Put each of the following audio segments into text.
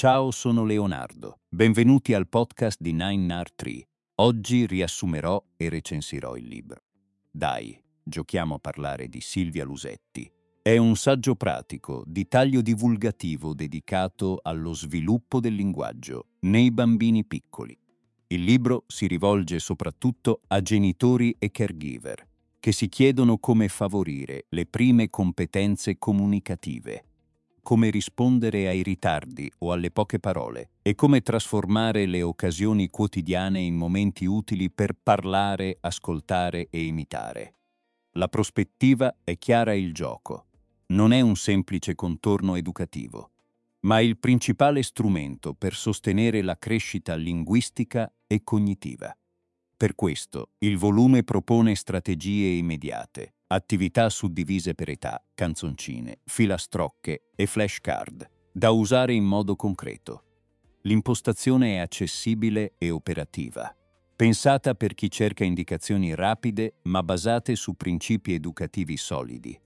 Ciao, sono Leonardo. Benvenuti al podcast di Nine Nar Tree. Oggi riassumerò e recensirò il libro. Dai, giochiamo a parlare di Silvia Lusetti. È un saggio pratico di taglio divulgativo dedicato allo sviluppo del linguaggio nei bambini piccoli. Il libro si rivolge soprattutto a genitori e caregiver che si chiedono come favorire le prime competenze comunicative, come rispondere ai ritardi o alle poche parole e come trasformare le occasioni quotidiane in momenti utili per parlare, ascoltare e imitare. La prospettiva è chiara e il gioco. Non è un semplice contorno educativo, ma il principale strumento per sostenere la crescita linguistica e cognitiva. Per questo, il volume propone strategie immediate, attività suddivise per età, canzoncine, filastrocche e flashcard, da usare in modo concreto. L'impostazione è accessibile e operativa, pensata per chi cerca indicazioni rapide ma basate su principi educativi solidi.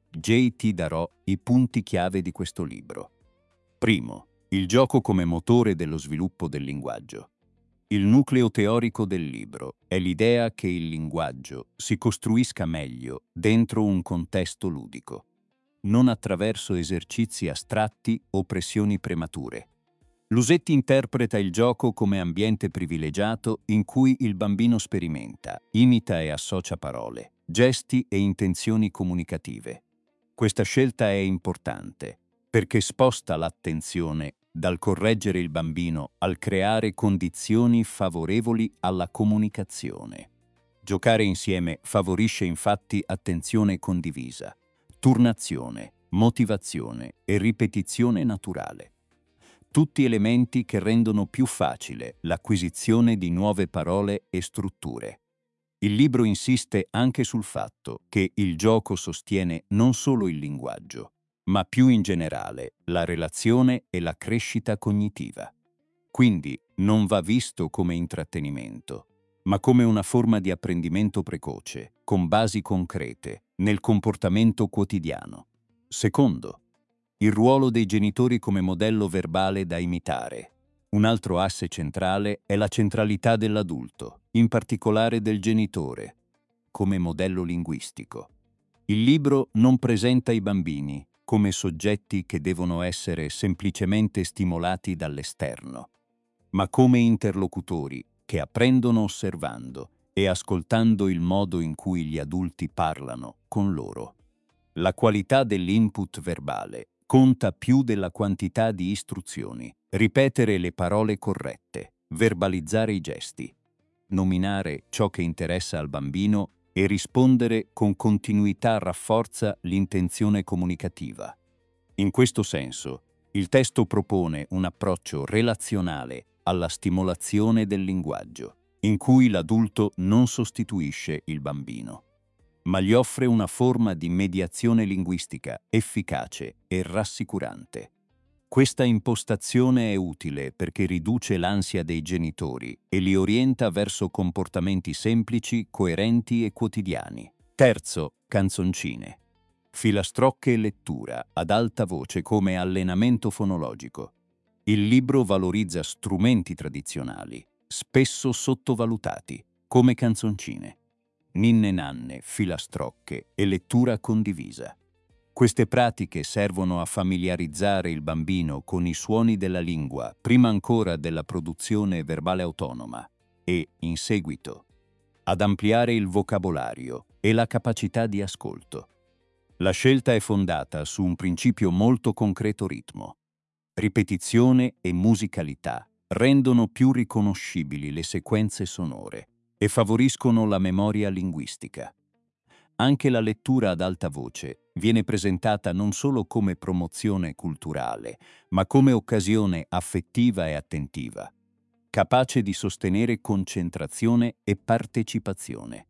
Ti darò i punti chiave di questo libro. Primo, il gioco come motore dello sviluppo del linguaggio. Il nucleo teorico del libro è l'idea che il linguaggio si costruisca meglio dentro un contesto ludico, non attraverso esercizi astratti o pressioni premature. Lusetti interpreta il gioco come ambiente privilegiato in cui il bambino sperimenta, imita e associa parole, gesti e intenzioni comunicative. Questa scelta è importante perché sposta l'attenzione dal correggere il bambino al creare condizioni favorevoli alla comunicazione. Giocare insieme favorisce infatti attenzione condivisa, turnazione, motivazione e ripetizione naturale. Tutti elementi che rendono più facile l'acquisizione di nuove parole e strutture. Il libro insiste anche sul fatto che il gioco sostiene non solo il linguaggio, ma più in generale la relazione e la crescita cognitiva. Quindi non va visto come intrattenimento, ma come una forma di apprendimento precoce, con basi concrete, nel comportamento quotidiano. Secondo, il ruolo dei genitori come modello verbale da imitare. Un altro asse centrale è la centralità dell'adulto, in particolare del genitore, come modello linguistico. Il libro non presenta i bambini come soggetti che devono essere semplicemente stimolati dall'esterno, ma come interlocutori che apprendono osservando e ascoltando il modo in cui gli adulti parlano con loro. La qualità dell'input verbale conta più della quantità di istruzioni. Ripetere le parole corrette, verbalizzare i gesti, nominare ciò che interessa al bambino e rispondere con continuità rafforza l'intenzione comunicativa. In questo senso, il testo propone un approccio relazionale alla stimolazione del linguaggio, in cui l'adulto non sostituisce il bambino, ma gli offre una forma di mediazione linguistica efficace e rassicurante. Questa impostazione è utile perché riduce l'ansia dei genitori e li orienta verso comportamenti semplici, coerenti e quotidiani. Terzo, canzoncine. Filastrocche e lettura ad alta voce come allenamento fonologico. Il libro valorizza strumenti tradizionali, spesso sottovalutati, come canzoncine, ninne nanne, filastrocche e lettura condivisa. Queste pratiche servono a familiarizzare il bambino con i suoni della lingua prima ancora della produzione verbale autonoma e, in seguito, ad ampliare il vocabolario e la capacità di ascolto. La scelta è fondata su un principio molto concreto: ritmo. Ripetizione e musicalità rendono più riconoscibili le sequenze sonore e favoriscono la memoria linguistica. Anche la lettura ad alta voce viene presentata non solo come promozione culturale, ma come occasione affettiva e attentiva, capace di sostenere concentrazione e partecipazione.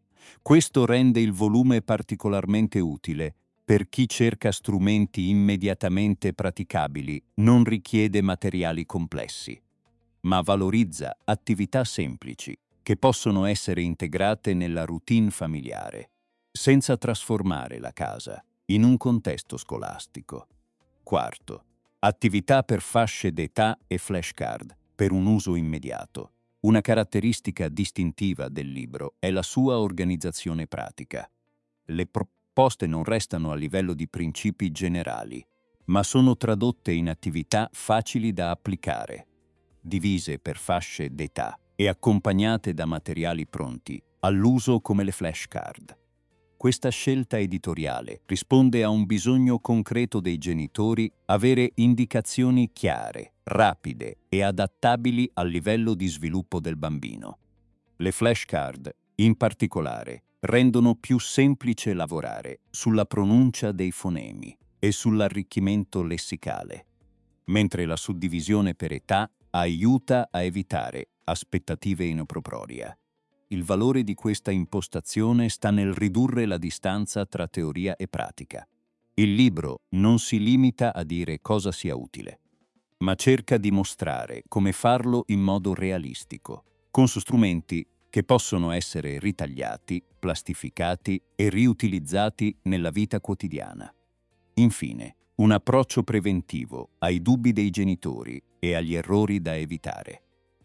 Questo rende il volume particolarmente utile per chi cerca strumenti immediatamente praticabili, non richiede materiali complessi, ma valorizza attività semplici che possono essere integrate nella routine familiare, senza trasformare la casa in un contesto scolastico. Quarto, Attività per fasce d'età e flashcard, per un uso immediato. Una caratteristica distintiva del libro è la sua organizzazione pratica. Le proposte non restano a livello di principi generali, ma sono tradotte in attività facili da applicare, divise per fasce d'età e accompagnate da materiali pronti all'uso come le flashcard. Questa scelta editoriale risponde a un bisogno concreto dei genitori avere indicazioni chiare, rapide e adattabili al livello di sviluppo del bambino. Le flashcard, in particolare, rendono più semplice lavorare sulla pronuncia dei fonemi e sull'arricchimento lessicale, mentre la suddivisione per età aiuta a evitare aspettative inappropriate. Il valore di questa impostazione sta nel ridurre la distanza tra teoria e pratica. Il libro non si limita a dire cosa sia utile, ma cerca di mostrare come farlo in modo realistico, con strumenti che possono essere ritagliati, plastificati e riutilizzati nella vita quotidiana. Infine, un approccio preventivo ai dubbi dei genitori e agli errori da evitare.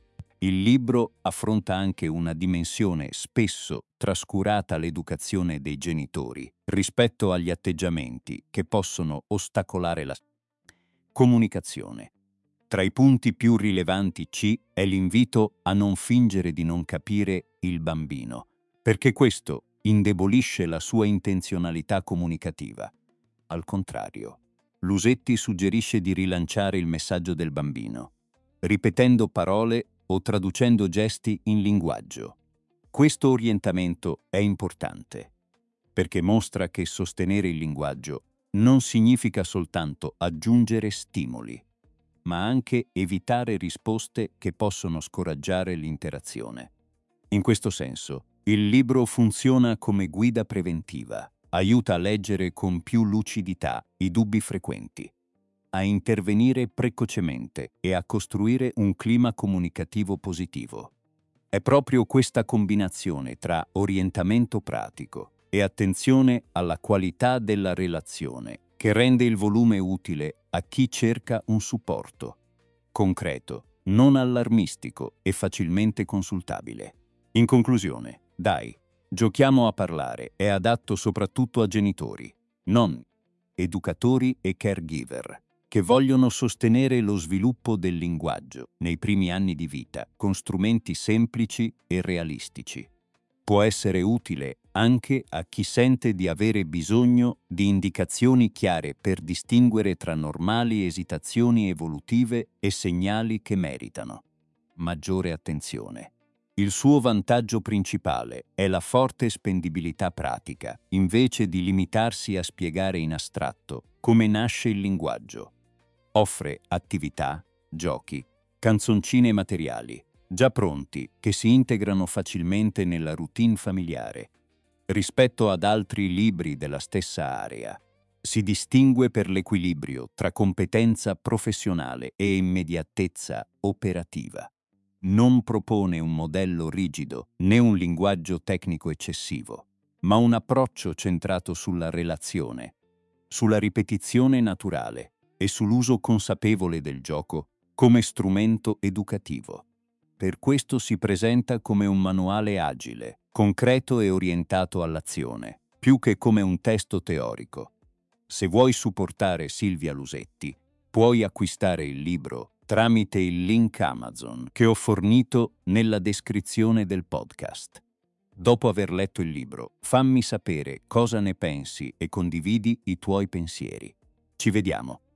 Il libro affronta anche una dimensione spesso trascurata all'educazione dei genitori rispetto agli atteggiamenti che possono ostacolare la comunicazione. Tra i punti più rilevanti è l'invito a non fingere di non capire il bambino, perché questo indebolisce la sua intenzionalità comunicativa. Al contrario, Lusetti suggerisce di rilanciare il messaggio del bambino, ripetendo parole o traducendo gesti in linguaggio. Questo orientamento è importante, perché mostra che sostenere il linguaggio non significa soltanto aggiungere stimoli, ma anche evitare risposte che possono scoraggiare l'interazione. In questo senso, il libro funziona come guida preventiva, aiuta a leggere con più lucidità i dubbi frequenti, a intervenire precocemente e a costruire un clima comunicativo positivo. È proprio questa combinazione tra orientamento pratico e attenzione alla qualità della relazione che rende il volume utile a chi cerca un supporto concreto, non allarmistico e facilmente consultabile. In conclusione, dai, giochiamo a parlare è adatto soprattutto a genitori, non educatori e caregiver, che vogliono sostenere lo sviluppo del linguaggio nei primi anni di vita con strumenti semplici e realistici. Può essere utile anche a chi sente di avere bisogno di indicazioni chiare per distinguere tra normali esitazioni evolutive e segnali che meritano maggiore attenzione. Il suo vantaggio principale è la forte spendibilità pratica, invece di limitarsi a spiegare in astratto come nasce il linguaggio. Offre attività, giochi, canzoncine materiali, già pronti, che si integrano facilmente nella routine familiare. Rispetto ad altri libri della stessa area, si distingue per l'equilibrio tra competenza professionale e immediatezza operativa. Non propone un modello rigido né un linguaggio tecnico eccessivo, ma un approccio centrato sulla relazione, sulla ripetizione naturale e sull'uso consapevole del gioco come strumento educativo. Per questo si presenta come un manuale agile, concreto e orientato all'azione, più che come un testo teorico. Se vuoi supportare Silvia Lusetti, puoi acquistare il libro tramite il link Amazon che ho fornito nella descrizione del podcast. Dopo aver letto il libro, fammi sapere cosa ne pensi e condividi i tuoi pensieri. Ci vediamo.